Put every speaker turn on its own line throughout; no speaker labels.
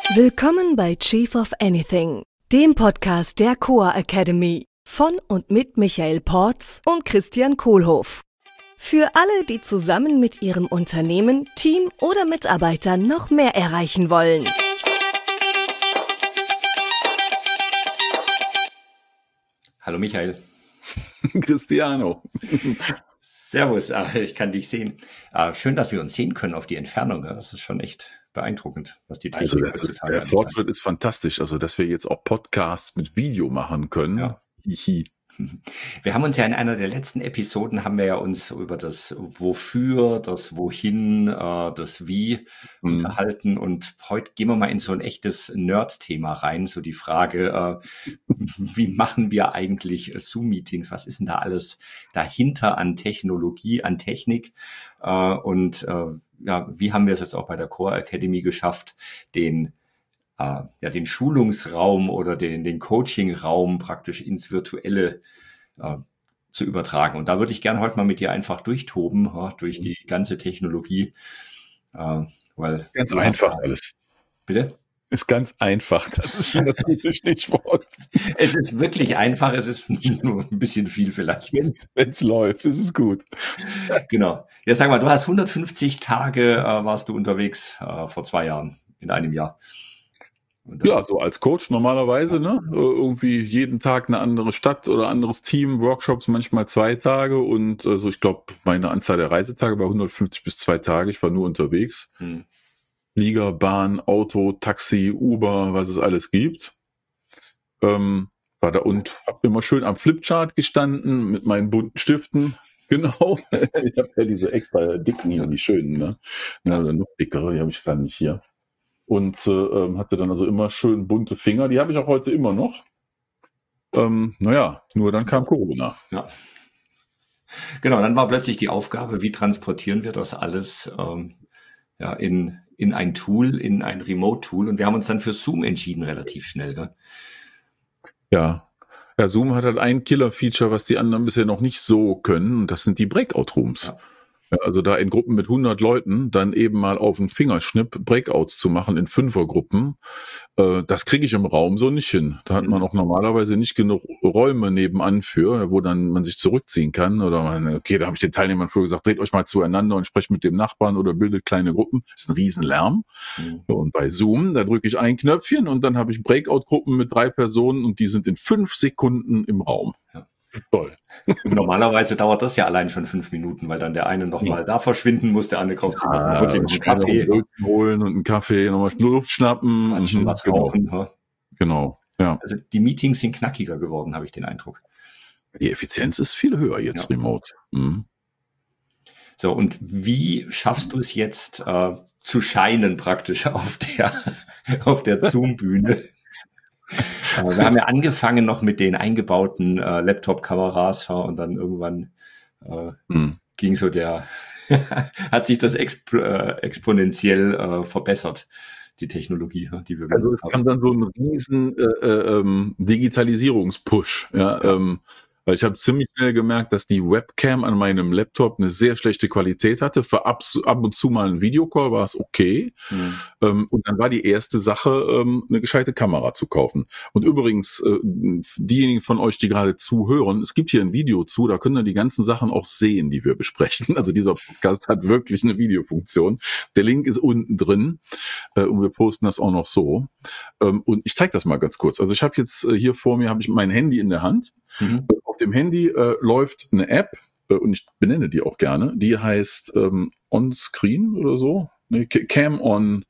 Willkommen bei Chief of Anything, dem Podcast der Coa Academy von und mit Michael Porz und Christian Kohlhoff. Für alle, die zusammen mit ihrem Unternehmen, Team oder Mitarbeitern noch mehr erreichen wollen.
Hallo Michael.
Cristiano.
Servus, ich kann dich sehen. Schön, dass wir uns sehen können auf die Entfernung. Das ist schon echt beeindruckend, was die Technik
heutzutage der Fortschritt ist fantastisch. Also, dass wir jetzt auch Podcasts mit Video machen können.
Ja. Wir haben uns ja in einer der letzten Episoden uns über das Wofür, das Wohin, das Wie unterhalten, und heute gehen wir mal in so ein echtes Nerd-Thema rein, so die Frage, wie machen wir eigentlich Zoom-Meetings, was ist denn da alles dahinter an Technologie, an Technik, und wie haben wir es jetzt auch bei der Coa Academy geschafft, den Schulungsraum oder den Coaching-Raum praktisch ins Virtuelle zu übertragen. Und da würde ich gerne heute mal mit dir einfach durchtoben, durch die ganze Technologie. Weil
ganz einfach alles.
Bitte?
Ist ganz einfach. Das ist schon das gute Stichwort.
Es ist wirklich einfach. Es ist nur ein bisschen viel vielleicht.
Wenn es läuft, ist es gut.
Genau. Ja, sag mal, du hast 150 Tage warst du unterwegs vor 2 Jahren, in einem Jahr.
Ja, so als Coach normalerweise, ne? Irgendwie jeden Tag eine andere Stadt oder anderes Team, Workshops, manchmal 2 Tage, und also ich glaube, meine Anzahl der Reisetage war 150 bis 2 Tage. Ich war nur unterwegs. Flieger, Bahn, Auto, Taxi, Uber, was es alles gibt. War da und habe immer schön am Flipchart gestanden mit meinen bunten Stiften. Genau. Ich habe ja diese extra dicken hier, die schönen, ne? Oder noch dickere, die habe ich dann nicht hier. Und hatte dann also immer schön bunte Finger. Die habe ich auch heute immer noch. Nur dann kam Corona.
Ja. Genau, dann war plötzlich die Aufgabe, wie transportieren wir das alles in ein Tool, in ein Remote-Tool. Und wir haben uns dann für Zoom entschieden, relativ schnell. Gell?
Ja, Zoom hat halt ein Killer-Feature, was die anderen bisher noch nicht so können. Und das sind die Breakout-Rooms. Ja. Ja, also da in Gruppen mit 100 Leuten dann eben mal auf den Fingerschnipp Breakouts zu machen in 5er-Gruppen, das kriege ich im Raum so nicht hin. Da hat man auch normalerweise nicht genug Räume nebenan für, wo dann man sich zurückziehen kann. Oder da habe ich den Teilnehmern früher gesagt, dreht euch mal zueinander und sprecht mit dem Nachbarn oder bildet kleine Gruppen. Das ist ein Riesenlärm. Und bei Zoom, da drücke ich ein Knöpfchen und dann habe ich Breakout-Gruppen mit 3 Personen und die sind in 5 Sekunden im Raum.
Ja.
Das ist toll.
Normalerweise dauert das ja allein schon 5 Minuten, weil dann der eine noch mal da verschwinden muss, der andere kauft sich noch einen Kaffee
holen und einen Kaffee, nochmal Luft schnappen,
was rauchen. Ja.
Genau, ja.
Also die Meetings sind knackiger geworden, habe ich den Eindruck.
Die Effizienz ist viel höher jetzt remote.
So, und wie schaffst du es jetzt zu scheinen praktisch auf der Zoom-Bühne? Wir haben ja angefangen noch mit den eingebauten Laptop-Kameras, und dann irgendwann ging so hat sich das exponentiell verbessert, die Technologie, die wir genutzt haben.
Also es kam dann so ein riesen Digitalisierungspush, weil ich habe ziemlich schnell gemerkt, dass die Webcam an meinem Laptop eine sehr schlechte Qualität hatte. Für ab und zu mal ein Videocall war es okay. Und dann war die erste Sache, eine gescheite Kamera zu kaufen. Und übrigens, diejenigen von euch, die gerade zuhören, es gibt hier ein Video zu, da können wir die ganzen Sachen auch sehen, die wir besprechen. Also dieser Podcast hat wirklich eine Videofunktion. Der Link ist unten drin, und wir posten das auch noch so. Und ich zeige das mal ganz kurz. Also ich habe jetzt hier vor mir habe ich mein Handy in der Hand. Auf dem Handy läuft eine App, und ich benenne die auch gerne, die heißt On-Screen oder so. Nee, Cam on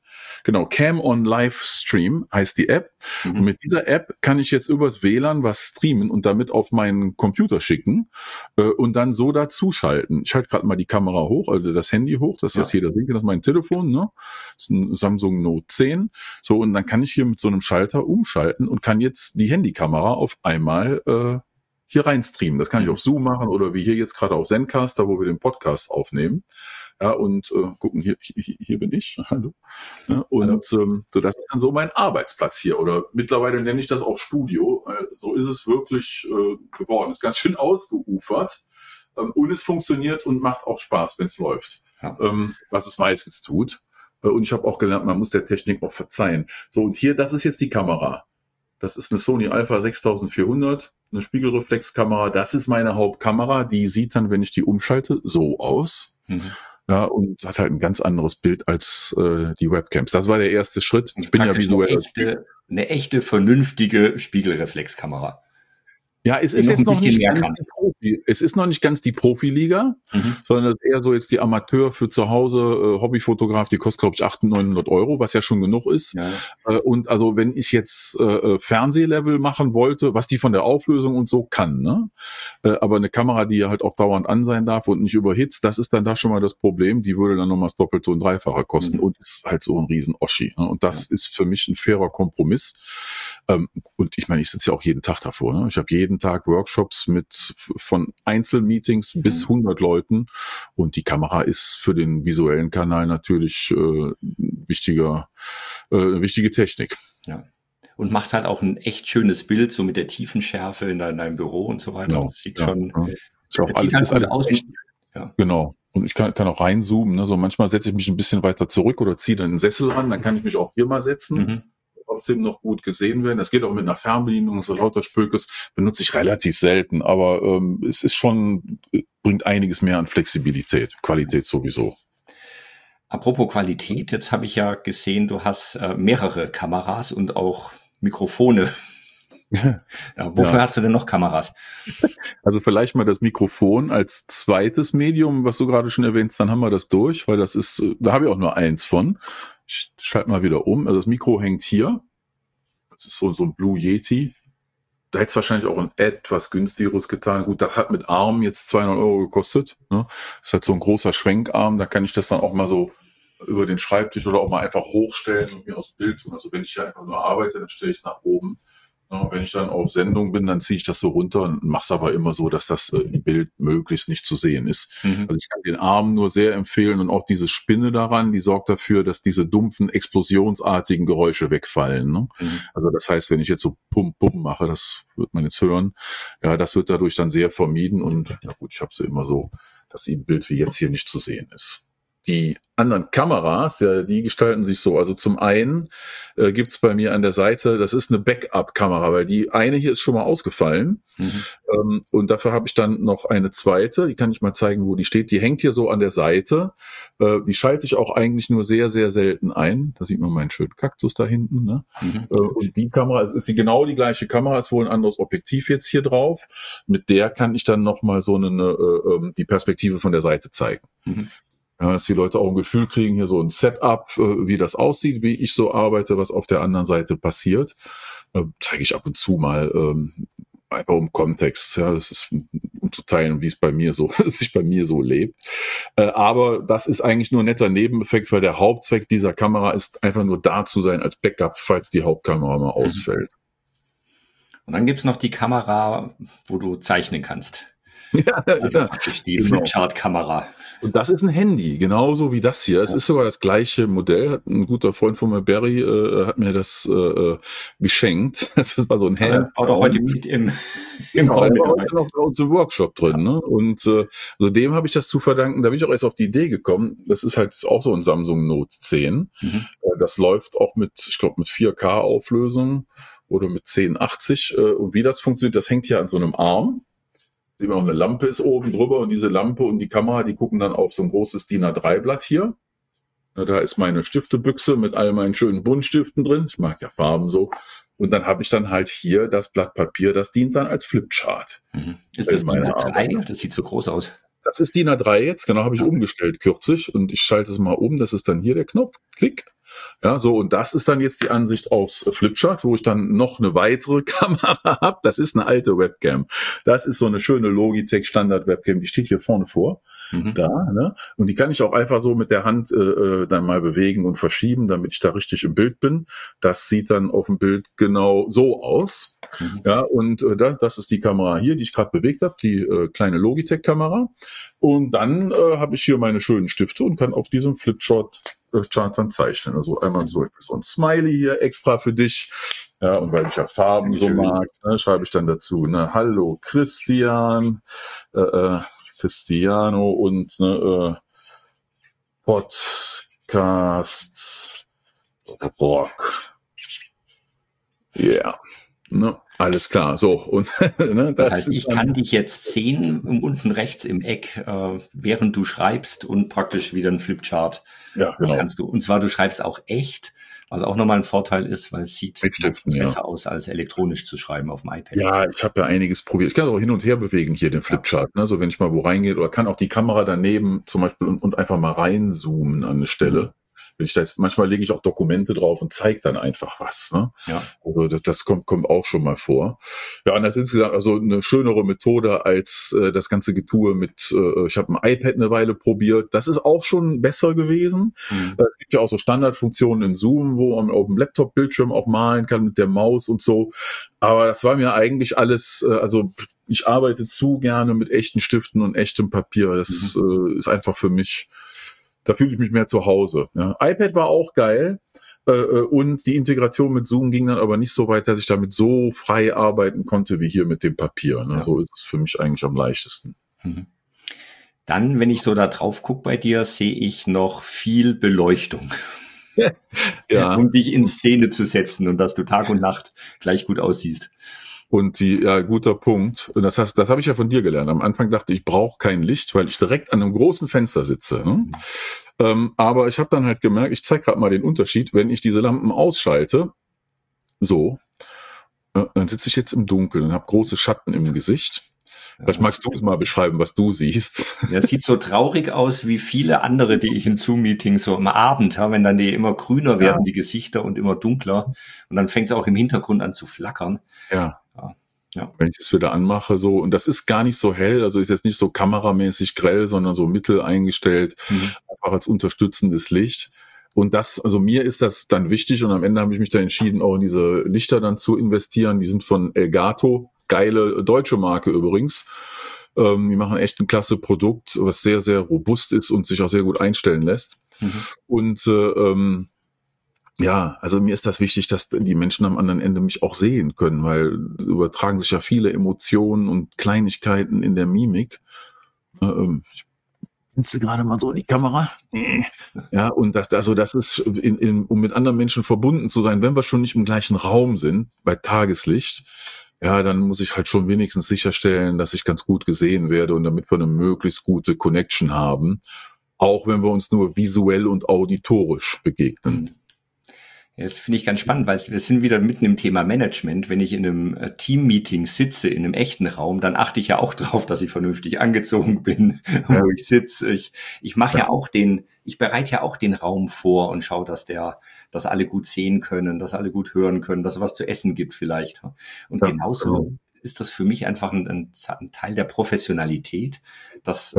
Livestream heißt die App. Und mit dieser App kann ich jetzt übers WLAN was streamen und damit auf meinen Computer schicken und dann so dazuschalten. Ich halte gerade mal die Kamera hoch, also das Handy hoch, dass das jeder sehen kann, das ist mein Telefon, ne? Das ist ein Samsung Note 10. So, und dann kann ich hier mit so einem Schalter umschalten und kann jetzt die Handykamera auf einmal hier rein streamen. Das kann ich auf Zoom machen oder wie hier jetzt gerade auf Zencaster, wo wir den Podcast aufnehmen. Ja, und gucken, hier bin ich. Hallo. Ja, und so, das ist dann so mein Arbeitsplatz hier. Oder mittlerweile nenne ich das auch Studio. So ist es wirklich geworden. Ist ganz schön ausgeufert. Und es funktioniert und macht auch Spaß, wenn es läuft. Ja. Was es meistens tut. Und ich habe auch gelernt, man muss der Technik auch verzeihen. So, und hier, das ist jetzt die Kamera. Das ist eine Sony Alpha 6400, eine Spiegelreflexkamera. Das ist meine Hauptkamera. Die sieht dann, wenn ich die umschalte, so aus. Ja, und hat halt ein ganz anderes Bild als die Webcams. Das war der erste Schritt.
Ich bin ja visuell eine echte, vernünftige Spiegelreflexkamera.
Ja, es ist jetzt noch nicht ganz die Profi. Es ist noch nicht ganz die Profiliga, sondern das ist eher so jetzt die Amateur für zu Hause, Hobbyfotograf, die kostet, glaube ich, 800, 900 €, was ja schon genug ist. Ja. Und also wenn ich jetzt Fernsehlevel machen wollte, was die von der Auflösung und so kann, ne? Aber eine Kamera, die halt auch dauernd an sein darf und nicht überhitzt, das ist dann da schon mal das Problem. Die würde dann nochmal das Doppelte und Dreifache kosten und ist halt so ein riesen Oschi. Ne? Und das ist für mich ein fairer Kompromiss. Und ich meine, ich sitze ja auch jeden Tag davor. Ne? Ich habe jeden Tag Workshops von Einzelmeetings bis 100 Leuten und die Kamera ist für den visuellen Kanal natürlich wichtige Technik.
Ja. Und macht halt auch ein echt schönes Bild, so mit der Tiefenschärfe in deinem Büro und so weiter.
Genau.
Das sieht schon
sieht halt gut aus. Ja. Genau. Und ich kann auch reinzoomen. Ne? So manchmal setze ich mich ein bisschen weiter zurück oder ziehe dann einen Sessel ran, dann kann ich mich auch hier mal setzen. Trotzdem noch gut gesehen werden. Das geht auch mit einer Fernbedienung, so lauter Spökes benutze ich relativ selten, aber es ist schon, bringt einiges mehr an Flexibilität, Qualität sowieso.
Apropos Qualität, jetzt habe ich ja gesehen, du hast mehrere Kameras und auch Mikrofone. Ja, wofür hast du denn noch Kameras?
Also vielleicht mal das Mikrofon als zweites Medium, was du gerade schon erwähnst, dann haben wir das durch, weil das ist, da habe ich auch nur eins von. Ich schalte mal wieder um. Also das Mikro hängt hier. Das ist so ein Blue Yeti. Da hätte es wahrscheinlich auch ein etwas günstigeres getan. Gut, das hat mit Arm jetzt 200 € gekostet. Ne? Das ist halt so ein großer Schwenkarm. Da kann ich das dann auch mal so über den Schreibtisch oder auch mal einfach hochstellen und mir aus dem Bild tun. Also wenn ich hier einfach nur arbeite, dann stelle ich es nach oben. Ja, wenn ich dann auf Sendung bin, dann ziehe ich das so runter und mache es aber immer so, dass das im Bild möglichst nicht zu sehen ist. Also ich kann den Arm nur sehr empfehlen und auch diese Spinne daran, die sorgt dafür, dass diese dumpfen, explosionsartigen Geräusche wegfallen. Ne? Also das heißt, wenn ich jetzt so Pum Pum mache, das wird man jetzt hören, ja, das wird dadurch dann sehr vermieden und ja gut, ich habe sie immer so, dass im Bild wie jetzt hier nicht zu sehen ist. Die anderen Kameras, ja, die gestalten sich so. Also zum einen gibt's bei mir an der Seite, das ist eine Backup-Kamera, weil die eine hier ist schon mal ausgefallen. Und dafür habe ich dann noch eine zweite, die kann ich mal zeigen, wo die steht. Die hängt hier so an der Seite. Die schalte ich auch eigentlich nur sehr, sehr selten ein. Da sieht man meinen schönen Kaktus da hinten. Ne? Und die Kamera, ist genau die gleiche Kamera, ist wohl ein anderes Objektiv jetzt hier drauf. Mit der kann ich dann noch mal so die Perspektive von der Seite zeigen. Ja, dass die Leute auch ein Gefühl kriegen, hier so ein Setup, wie das aussieht, wie ich so arbeite, was auf der anderen Seite passiert. Zeige ich ab und zu mal einfach um Kontext. Ja, das ist um zu teilen, wie es bei mir so, sich bei mir so lebt. Aber das ist eigentlich nur ein netter Nebeneffekt, weil der Hauptzweck dieser Kamera ist einfach nur da zu sein als Backup, falls die Hauptkamera mal ausfällt.
Und dann gibt's noch die Kamera, wo du zeichnen kannst.
Ja,
also praktisch die Flipchart-Kamera.
Und das ist ein Handy, genauso wie das hier. Es ist sogar das gleiche Modell. Ein guter Freund von mir, Barry, hat mir das geschenkt. Das war so ein Handy.
War doch heute im
Call mit dabei. Noch bei uns im Workshop drin. Ne? Und so dem habe ich das zu verdanken. Da bin ich auch erst auf die Idee gekommen. Das ist halt auch so ein Samsung Note 10. Das läuft auch ich glaube, mit 4K-Auflösung oder mit 1080. Und wie das funktioniert, das hängt hier an so einem Arm. Sieht man auch, eine Lampe ist oben drüber und diese Lampe und die Kamera, die gucken dann auf so ein großes DIN A3-Blatt hier. Da ist meine Stiftebüchse mit all meinen schönen Buntstiften drin. Ich mag ja Farben so. Und dann habe ich dann halt hier das Blatt Papier, das dient dann als Flipchart.
Ist das DIN A3? Das sieht so groß aus.
Das ist DIN A3 jetzt, genau, habe ich umgestellt kürzlich und ich schalte es mal um. Das ist dann hier der Knopf. Klick. Ja, so, und das ist dann jetzt die Ansicht aus Flipchart, wo ich dann noch eine weitere Kamera habe. Das ist eine alte Webcam. Das ist so eine schöne Logitech Standard Webcam, die steht hier vorne vor. Da, ne? Und die kann ich auch einfach so mit der Hand dann mal bewegen und verschieben, damit ich da richtig im Bild bin. Das sieht dann auf dem Bild genau so aus. Ja, und das ist die Kamera hier, die ich gerade bewegt habe, die kleine Logitech-Kamera. Und dann habe ich hier meine schönen Stifte und kann auf diesem Flipchart dann zeichnen. Also einmal so ein Smiley hier extra für dich. Ja, und weil ich ja Farben so mag, ne, schreibe ich dann dazu, ne, hallo Christian, Cristiano und Podcast Podcasts Rock. Ja, ne, alles klar. So, und
ne, das heißt, ich kann dich jetzt sehen, unten rechts im Eck, während du schreibst und praktisch wieder ein Flipchart kannst du. Und zwar, du schreibst auch echt, was auch nochmal ein Vorteil ist, weil es sieht besser aus, als elektronisch zu schreiben auf dem iPad.
Ja, ich habe ja einiges probiert. Ich kann auch hin und her bewegen hier den Flipchart. Ne? So, wenn ich mal wo reingehe, oder kann auch die Kamera daneben zum Beispiel und einfach mal reinzoomen an eine Stelle. Wenn ich manchmal lege ich auch Dokumente drauf und zeige dann einfach was. Ne?
Ja.
Also das kommt auch schon mal vor. Ja, und das ist insgesamt also eine schönere Methode als das ganze Getue mit, ich habe ein iPad eine Weile probiert. Das ist auch schon besser gewesen. Es gibt ja auch so Standardfunktionen in Zoom, wo man auf dem Laptop-Bildschirm auch malen kann mit der Maus und so. Aber das war mir eigentlich alles, also ich arbeite zu gerne mit echten Stiften und echtem Papier. Das ist einfach für mich, da fühle ich mich mehr zu Hause. Ja. iPad war auch geil und die Integration mit Zoom ging dann aber nicht so weit, dass ich damit so frei arbeiten konnte wie hier mit dem Papier. Ne. Ja. So ist es für mich eigentlich am leichtesten.
Dann, wenn ich so da drauf gucke bei dir, sehe ich noch viel Beleuchtung.
Ja.
Um dich in Szene zu setzen und dass du Tag und Nacht gleich gut aussiehst.
Und guter Punkt. Und das habe ich ja von dir gelernt. Am Anfang dachte ich brauche kein Licht, weil ich direkt an einem großen Fenster sitze. Ne? Aber ich habe dann halt gemerkt, ich zeige gerade mal den Unterschied, wenn ich diese Lampen ausschalte, so, dann sitze ich jetzt im Dunkeln und habe große Schatten im Gesicht. Vielleicht magst du es mal beschreiben, was du siehst.
Ja, es sieht so traurig aus wie viele andere, die ich in Zoom-Meetings so am Abend habe, wenn dann die immer grüner werden, die Gesichter, und immer dunkler. Und dann fängt es auch im Hintergrund an zu flackern.
Ja. Wenn ich es wieder anmache, so, und das ist gar nicht so hell, also ist jetzt nicht so kameramäßig grell, sondern so mittel eingestellt, einfach als unterstützendes Licht. Und also mir ist das dann wichtig, und am Ende habe ich mich da entschieden, auch in diese Lichter dann zu investieren. Die sind von Elgato, geile deutsche Marke übrigens. Die machen echt ein klasse Produkt, was sehr, sehr robust ist und sich auch sehr gut einstellen lässt. Und ja, also mir ist das wichtig, dass die Menschen am anderen Ende mich auch sehen können, weil übertragen sich ja viele Emotionen und Kleinigkeiten in der Mimik. Ich pinzel gerade mal so in die Kamera. Ja, und das ist, um mit anderen Menschen verbunden zu sein, wenn wir schon nicht im gleichen Raum sind, bei Tageslicht, ja, dann muss ich halt schon wenigstens sicherstellen, dass ich ganz gut gesehen werde, und damit wir eine möglichst gute Connection haben, auch wenn wir uns nur visuell und auditorisch begegnen.
Ja, das finde ich ganz spannend, weil wir sind wieder mitten im Thema Management. Wenn ich in einem Team-Meeting sitze, in einem echten Raum, dann achte ich ja auch drauf, dass ich vernünftig angezogen bin, wo ich sitze. Ich bereite ja auch den Raum vor und schaue, dass alle gut sehen können, dass alle gut hören können, dass es was zu essen gibt vielleicht. Und genauso ist das für mich einfach ein Teil der Professionalität, dass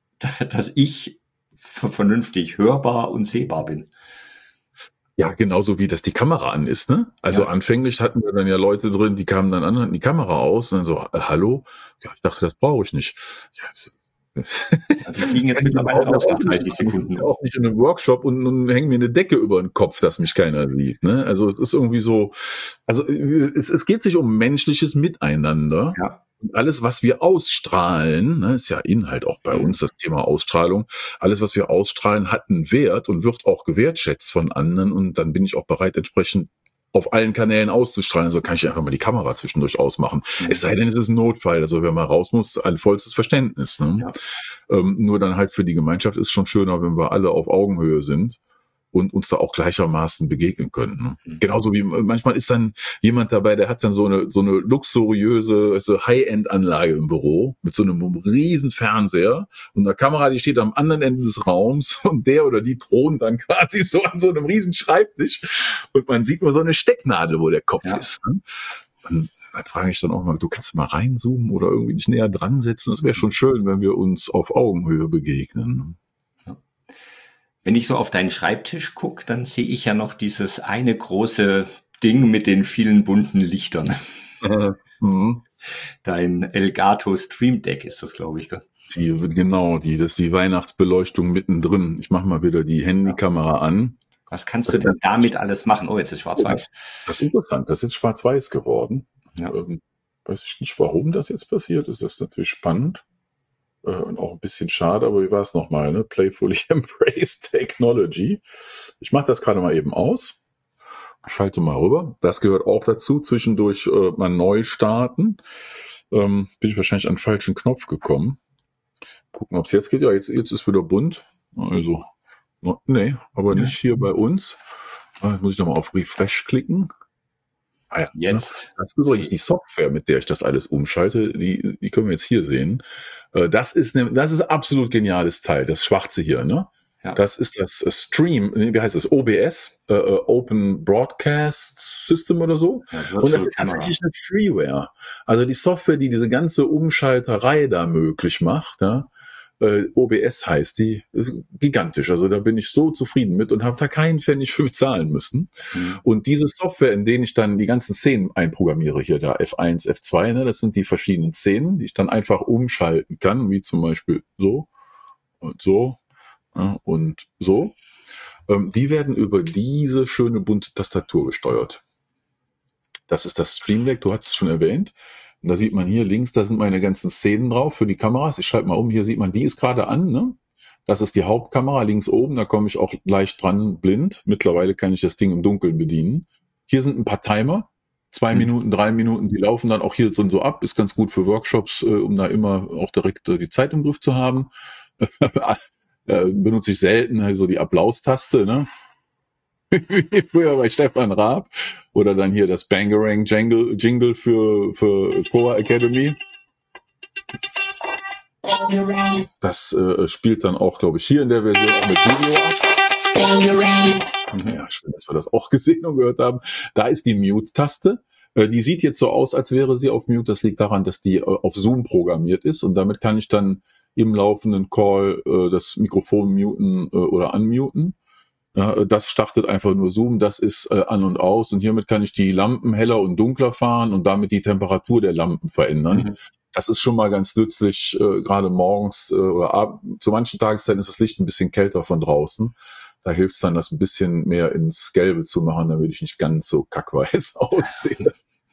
ich vernünftig hörbar und sehbar bin.
Ja, genauso wie das die Kamera an ist, ne? Also anfänglich hatten wir dann ja Leute drin, die kamen dann an, hatten die Kamera aus und dann so, hallo? Ja, ich dachte, das brauche ich nicht. Ja,
die fliegen jetzt mittlerweile auch nach 30 Sekunden.
Ich bin auch nicht in einem Workshop und hängen mir eine Decke über den Kopf, dass mich keiner sieht, ne? Also es ist irgendwie so, also es geht sich um menschliches Miteinander. Ja. Und alles, was wir ausstrahlen, ne, ist ja Inhalt auch bei uns, das Thema Ausstrahlung, alles, was wir ausstrahlen, hat einen Wert und wird auch gewertschätzt von anderen, und dann bin ich auch bereit, entsprechend auf allen Kanälen auszustrahlen. Also kann ich einfach mal die Kamera zwischendurch ausmachen. Es sei denn, es ist ein Notfall, also wer mal raus muss, vollstes Verständnis. Ne? Ja. Nur dann halt für die Gemeinschaft ist schon schöner, wenn wir alle auf Augenhöhe sind und uns da auch gleichermaßen begegnen können. Ne? Genauso wie manchmal ist dann jemand dabei, der hat dann so eine luxuriöse High-End-Anlage im Büro mit so einem riesen Fernseher und einer Kamera, die steht am anderen Ende des Raums, und der oder die thront dann quasi so an so einem riesen Schreibtisch, und man sieht nur so eine Stecknadel, wo der Kopf ist. Ne? Dann frage ich dann auch mal, du kannst mal reinzoomen oder irgendwie dich näher dran setzen. Das wäre schon schön, wenn wir uns auf Augenhöhe begegnen.
Wenn ich so auf deinen Schreibtisch gucke, dann sehe ich ja noch dieses eine große Ding mit den vielen bunten Lichtern. Dein Elgato Stream Deck ist das, glaube ich.
Das ist die Weihnachtsbeleuchtung mittendrin. Ich mache mal wieder die Handykamera an.
Was kannst du denn damit alles machen? Oh, jetzt ist schwarz-weiß.
Das ist interessant. Das ist jetzt schwarz-weiß geworden. Ja. Weiß ich nicht, warum das jetzt passiert ist. Das ist natürlich spannend. Und auch ein bisschen schade, aber wie war es nochmal, ne? Playfully Embrace Technology. Ich mache das gerade mal eben aus. Schalte mal rüber. Das gehört auch dazu. Zwischendurch mal neu starten. Bin ich wahrscheinlich an den falschen Knopf gekommen. Gucken, ob es jetzt geht. Ja, jetzt ist wieder bunt. Also, nee, aber nicht hier bei uns. Jetzt muss ich nochmal auf Refresh klicken. Ah ja, jetzt. Das ist übrigens die Software, mit der ich das alles umschalte. Die können wir jetzt hier sehen. Das ist absolut geniales Teil, das Schwarze hier, ne? Ja. Das ist das Stream, wie heißt das? OBS, Open Broadcast System oder so. Ja, und das ist tatsächlich eine Freeware. Also die Software, die diese ganze Umschalterei da möglich macht, ja? OBS heißt die, gigantisch. Also da bin ich so zufrieden mit und habe da keinen Pfennig für bezahlen müssen. Mhm. Und diese Software, in denen ich dann die ganzen Szenen einprogrammiere, hier da F1, F2, ne, das sind die verschiedenen Szenen, die ich dann einfach umschalten kann, wie zum Beispiel so und so, ja, und so. Die werden über diese schöne bunte Tastatur gesteuert. Das ist das Stream Deck, du hast es schon erwähnt. Und da sieht man hier links, da sind meine ganzen Szenen drauf für die Kameras. Ich schalte mal um, hier sieht man, die ist gerade an, ne? Das ist die Hauptkamera links oben, da komme ich auch leicht dran blind. Mittlerweile kann ich das Ding im Dunkeln bedienen. Hier sind ein paar Timer, 2 Minuten, 3 Minuten, die laufen dann auch hier drin so ab. Ist ganz gut für Workshops, um da immer auch direkt die Zeit im Griff zu haben. Benutze ich selten, also die Applaustaste, ne? Früher bei Stefan Raab oder dann hier das Bangarang Jingle für Coa Academy. Das spielt dann auch, glaube ich, hier in der Version auch mit Video ab. Ja, schön, dass wir das auch gesehen und gehört haben. Da ist die Mute-Taste. Die sieht jetzt so aus, als wäre sie auf Mute. Das liegt daran, dass die auf Zoom programmiert ist und damit kann ich dann im laufenden Call das Mikrofon muten oder unmuten. Ja, das startet einfach nur Zoom, das ist an und aus und hiermit kann ich die Lampen heller und dunkler fahren und damit die Temperatur der Lampen verändern. Mhm. Das ist schon mal ganz nützlich, gerade morgens oder zu manchen Tageszeiten ist das Licht ein bisschen kälter von draußen. Da hilft es dann, das ein bisschen mehr ins Gelbe zu machen, damit ich nicht ganz so kackweiß aussehe.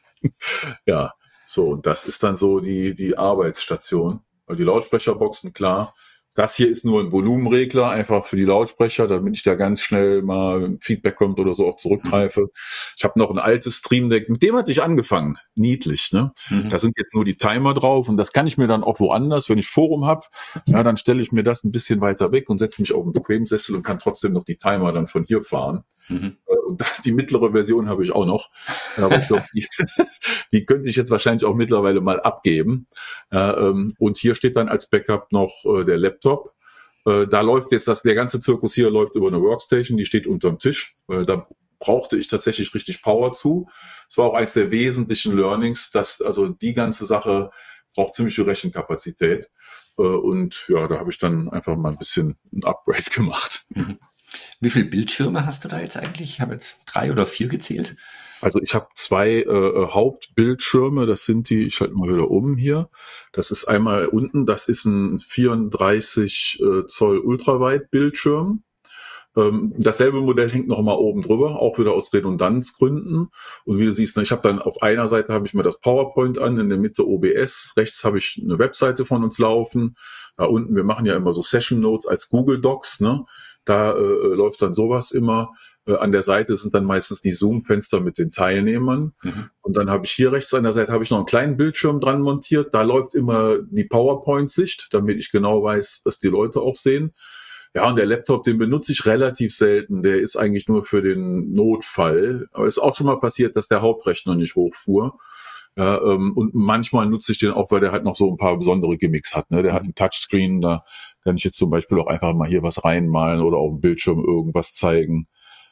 Ja, so, und das ist dann so die Arbeitsstation. Die Lautsprecherboxen, klar. Das hier ist nur ein Volumenregler, einfach für die Lautsprecher, damit ich da ganz schnell mal Feedback kommt oder so auch zurückgreife. Ich habe noch ein altes Stream Deck, mit dem hatte ich angefangen. Niedlich, ne? Mhm. Da sind jetzt nur die Timer drauf und das kann ich mir dann auch woanders, wenn ich Forum habe, ja, dann stelle ich mir das ein bisschen weiter weg und setze mich auf einen Bequemsessel und kann trotzdem noch die Timer dann von hier fahren. Mhm. Und die mittlere Version habe ich auch noch. Aber ich glaube, die könnte ich jetzt wahrscheinlich auch mittlerweile mal abgeben. Und hier steht dann als Backup noch der Laptop. Da läuft jetzt der ganze Zirkus hier läuft über eine Workstation, die steht unterm Tisch. Da brauchte ich tatsächlich richtig Power zu. Es war auch eins der wesentlichen Learnings, dass also die ganze Sache braucht ziemlich viel Rechenkapazität. Und ja, da habe ich dann einfach mal ein bisschen ein Upgrade gemacht.
Mhm. Wie viele Bildschirme hast du da jetzt eigentlich? Ich habe jetzt 3 oder 4 gezählt.
Also ich habe 2 Hauptbildschirme, das sind die, ich schalte mal wieder um hier. Das ist einmal unten, das ist ein 34 Zoll Ultraweit-Bildschirm. Dasselbe Modell hängt noch mal oben drüber, auch wieder aus Redundanzgründen. Und wie du siehst, ich habe dann auf einer Seite habe ich mir das PowerPoint an, in der Mitte OBS, rechts habe ich eine Webseite von uns laufen. Da unten, wir machen ja immer so Session Notes als Google Docs, ne? Da läuft dann sowas immer. An der Seite sind dann meistens die Zoom-Fenster mit den Teilnehmern. Mhm. Und dann habe ich hier rechts an der Seite habe ich noch einen kleinen Bildschirm dran montiert. Da läuft immer die PowerPoint-Sicht, damit ich genau weiß, dass die Leute auch sehen. Ja, und der Laptop, den benutze ich relativ selten. Der ist eigentlich nur für den Notfall. Aber es ist auch schon mal passiert, dass der Hauptrechner nicht hochfuhr. Ja, und manchmal nutze ich den auch, weil der halt noch so ein paar besondere Gimmicks hat. Ne? Der hat einen Touchscreen, da kann ich jetzt zum Beispiel auch einfach mal hier was reinmalen oder auf dem Bildschirm irgendwas zeigen,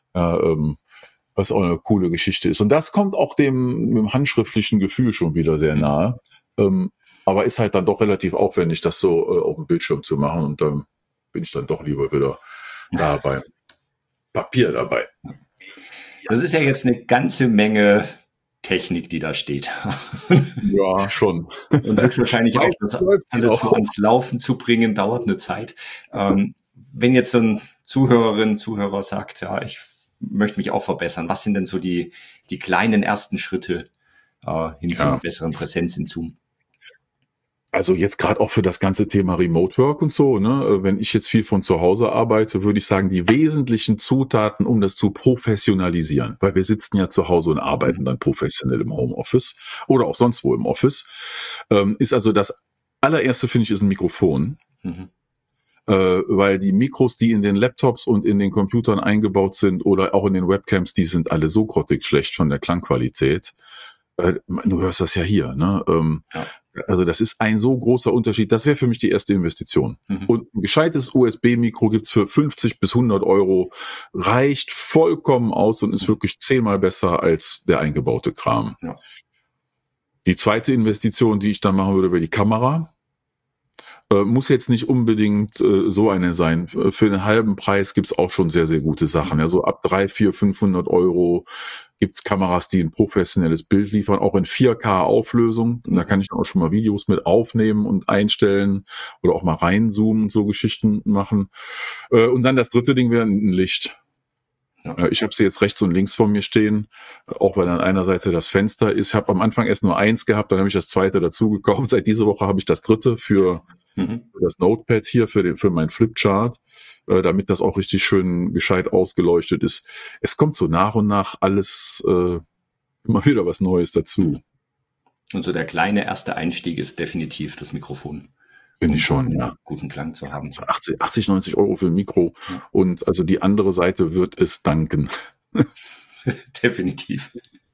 was auch eine coole Geschichte ist. Und das kommt auch dem handschriftlichen Gefühl schon wieder sehr nahe. Aber ist halt dann doch relativ aufwendig, das so auf dem Bildschirm zu machen. Und dann bin ich dann doch lieber wieder da beim Papier dabei.
Das ist ja jetzt eine ganze Menge Technik, die da steht.
Ja, schon.
Und höchstwahrscheinlich auch das alles so ans Laufen zu bringen, dauert eine Zeit. Wenn jetzt so ein Zuhörer sagt, ja, ich möchte mich auch verbessern, was sind denn so die kleinen ersten Schritte hin zu einer besseren Präsenz in Zoom?
Also jetzt gerade auch für das ganze Thema Remote Work und so, ne, wenn ich jetzt viel von zu Hause arbeite, würde ich sagen, die wesentlichen Zutaten, um das zu professionalisieren, weil wir sitzen ja zu Hause und arbeiten dann professionell im Homeoffice oder auch sonst wo im Office, ist also das allererste, finde ich, ist ein Mikrofon. Weil die Mikros, die in den Laptops und in den Computern eingebaut sind oder auch in den Webcams, die sind alle so grottig schlecht von der Klangqualität. Du hörst das ja hier, ne?
Ja.
Also das ist ein so großer Unterschied. Das wäre für mich die erste Investition. Und ein gescheites USB-Mikro gibt's für 50 bis 100 Euro, reicht vollkommen aus und ist wirklich 10-mal besser als der eingebaute Kram.
Ja.
Die zweite Investition, die ich dann machen würde, wäre die Kamera. Muss jetzt nicht unbedingt so eine sein. Für einen halben Preis gibt's auch schon sehr, sehr gute Sachen. Ja, so ab 300, 400, 500 Euro gibt's Kameras, die ein professionelles Bild liefern, auch in 4K Auflösung. Und da kann ich dann auch schon mal Videos mit aufnehmen und einstellen oder auch mal reinzoomen und so Geschichten machen. Und dann das dritte Ding wäre ein Licht. Ja. Ich habe sie jetzt rechts und links von mir stehen, auch weil an einer Seite das Fenster ist. Ich habe am Anfang erst nur eins gehabt, dann habe ich das zweite dazu gekauft. Seit dieser Woche habe ich das dritte für das Notepad hier, für meinen Flipchart, damit das auch richtig schön gescheit ausgeleuchtet ist. Es kommt so nach und nach alles immer wieder was Neues dazu.
Und so der kleine erste Einstieg ist definitiv das Mikrofon.
Finde ich schon, ja.
Guten Klang zu haben.
80, 90 Euro für ein Mikro. Ja. Und also die andere Seite wird es danken.
Definitiv.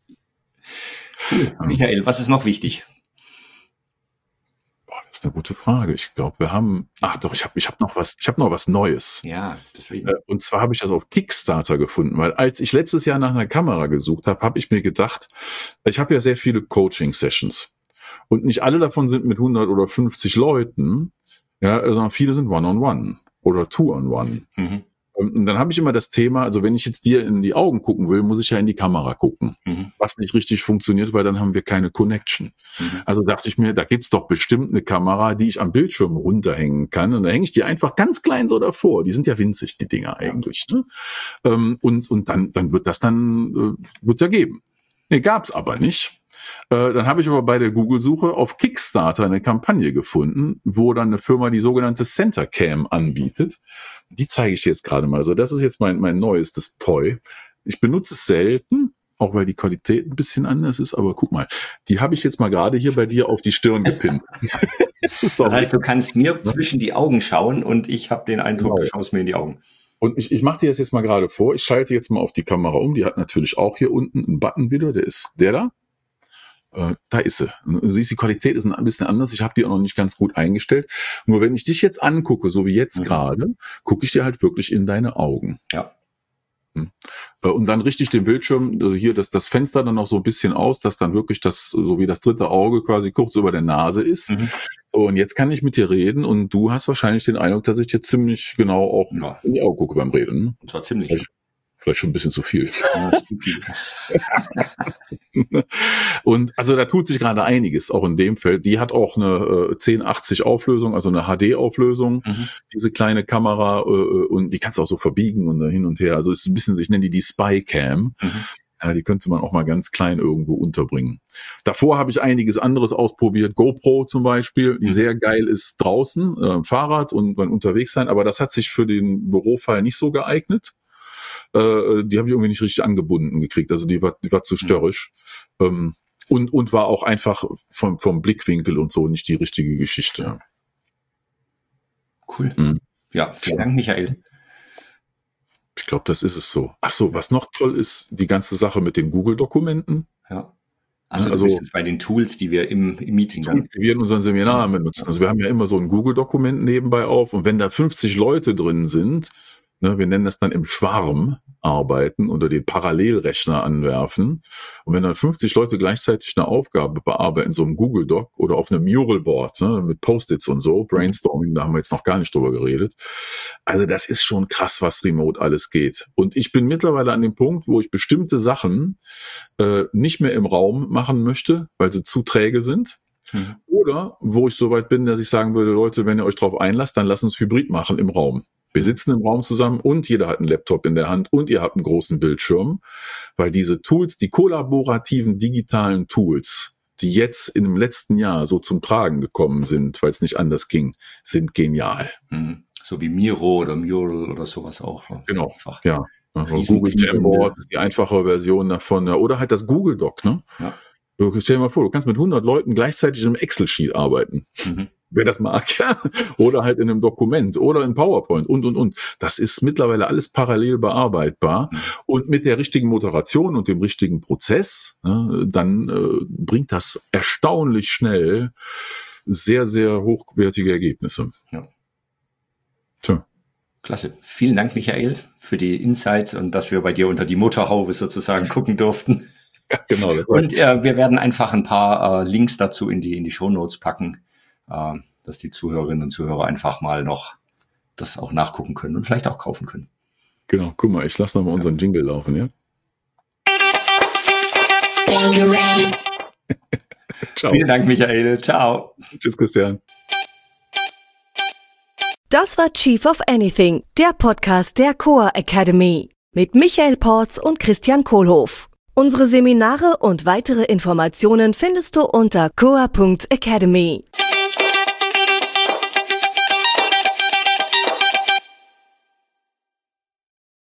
Cool. Michael, was ist noch wichtig?
Das ist eine gute Frage. Ich glaube, wir haben, ich habe noch was Neues.
Ja, deswegen.
Und zwar habe ich das auf Kickstarter gefunden, weil als ich letztes Jahr nach einer Kamera gesucht habe, habe ich mir gedacht, ich habe ja sehr viele Coaching-Sessions. Und nicht alle davon sind mit 100 oder 50 Leuten, ja, sondern viele sind One-on-One oder Two-on-One. Und dann habe ich immer das Thema, also wenn ich jetzt dir in die Augen gucken will, muss ich ja in die Kamera gucken, was nicht richtig funktioniert, weil dann haben wir keine Connection. Also dachte ich mir, da gibt's doch bestimmt eine Kamera, die ich am Bildschirm runterhängen kann und da hänge ich die einfach ganz klein so davor. Die sind ja winzig, die Dinger eigentlich. Ne? Und dann wird das wird's ja geben. Nee, gab's aber nicht. Dann habe ich aber bei der Google-Suche auf Kickstarter eine Kampagne gefunden, wo dann eine Firma die sogenannte CenterCam anbietet. Die zeige ich dir jetzt gerade mal. Also das ist jetzt mein neuestes Toy. Ich benutze es selten, auch weil die Qualität ein bisschen anders ist. Aber guck mal, die habe ich jetzt mal gerade hier bei dir auf die Stirn gepinnt.
Das heißt, du kannst mir zwischen die Augen schauen und ich habe den Eindruck, du schaust mir in die Augen.
Und ich mache dir das jetzt mal gerade vor. Ich schalte jetzt mal auf die Kamera um. Die hat natürlich auch hier unten einen Button wieder. Der ist der da. Da ist sie. Du siehst, die Qualität ist ein bisschen anders. Ich habe die auch noch nicht ganz gut eingestellt. Nur wenn ich dich jetzt angucke, so wie jetzt gerade, gucke ich dir halt wirklich in deine Augen.
Ja.
Und dann richte ich den Bildschirm, also hier das Fenster dann noch so ein bisschen aus, dass dann wirklich so wie das dritte Auge quasi kurz über der Nase ist. So, und jetzt kann ich mit dir reden und du hast wahrscheinlich den Eindruck, dass ich jetzt ziemlich genau auch in die Augen gucke beim Reden. Ne?
Und zwar ziemlich.
Vielleicht schon ein bisschen zu viel. Und also da tut sich gerade einiges, auch in dem Feld. Die hat auch eine 1080 Auflösung, also eine HD-Auflösung, diese kleine Kamera, und die kannst du auch so verbiegen und hin und her. Also es ist ein bisschen, ich nenne die Spycam. Ja, die könnte man auch mal ganz klein irgendwo unterbringen. Davor habe ich einiges anderes ausprobiert. GoPro zum Beispiel, die sehr geil ist draußen, Fahrrad und beim Unterwegssein, aber das hat sich für den Bürofall nicht so geeignet. Die habe ich irgendwie nicht richtig angebunden gekriegt. Also die war zu störrisch. Und war auch einfach vom Blickwinkel und so nicht die richtige Geschichte.
Cool. Ja, vielen Dank, Michael.
Ich glaube, das ist es so. Ach so, was noch toll ist, die ganze Sache mit den Google-Dokumenten.
Ja. Also du bist jetzt bei den Tools, die wir im Meeting
Tools, die wir in unseren Seminaren benutzen. Also wir haben ja immer so ein Google-Dokument nebenbei auf und wenn da 50 Leute drin sind, ne, wir nennen das dann im Schwarm arbeiten oder den Parallelrechner anwerfen. Und wenn dann 50 Leute gleichzeitig eine Aufgabe bearbeiten, so einem Google Doc oder auf einem Muralboard, ne, mit Post-its und so, Brainstorming, da haben wir jetzt noch gar nicht drüber geredet. Also das ist schon krass, was remote alles geht. Und ich bin mittlerweile an dem Punkt, wo ich bestimmte Sachen nicht mehr im Raum machen möchte, weil sie zu träge sind. Oder wo ich so weit bin, dass ich sagen würde, Leute, wenn ihr euch drauf einlasst, dann lasst uns Hybrid machen im Raum. Wir sitzen im Raum zusammen und jeder hat einen Laptop in der Hand und ihr habt einen großen Bildschirm, weil diese Tools, die kollaborativen digitalen Tools, die jetzt in dem letzten Jahr so zum Tragen gekommen sind, weil es nicht anders ging, sind genial.
So wie Miro oder Mural oder sowas auch.
Genau, einfach. Ja. Google Jamboard ist die einfache Version davon. Oder halt das Google Doc, ne? Ja. Stell dir mal vor, du kannst mit 100 Leuten gleichzeitig in einem Excel-Sheet arbeiten. Wer das mag, ja. Oder halt in einem Dokument oder in PowerPoint und. Das ist mittlerweile alles parallel bearbeitbar. Und mit der richtigen Moderation und dem richtigen Prozess, dann bringt das erstaunlich schnell sehr, sehr hochwertige Ergebnisse. Ja.
Tja. Klasse. Vielen Dank, Michael, für die Insights und dass wir bei dir unter die Motorhaube sozusagen gucken durften.
Ja, genau.
Und wir werden einfach ein paar Links dazu in die Shownotes packen, dass die Zuhörerinnen und Zuhörer einfach mal noch das auch nachgucken können und vielleicht auch kaufen können.
Genau, guck mal, ich lasse nochmal unseren Jingle laufen, ja?
Ciao. Vielen Dank, Michael. Ciao.
Tschüss, Christian.
Das war Chief of Anything, der Podcast der Coa Academy mit Michael Porz und Christian Kohlhoff. Unsere Seminare und weitere Informationen findest du unter coa.academy.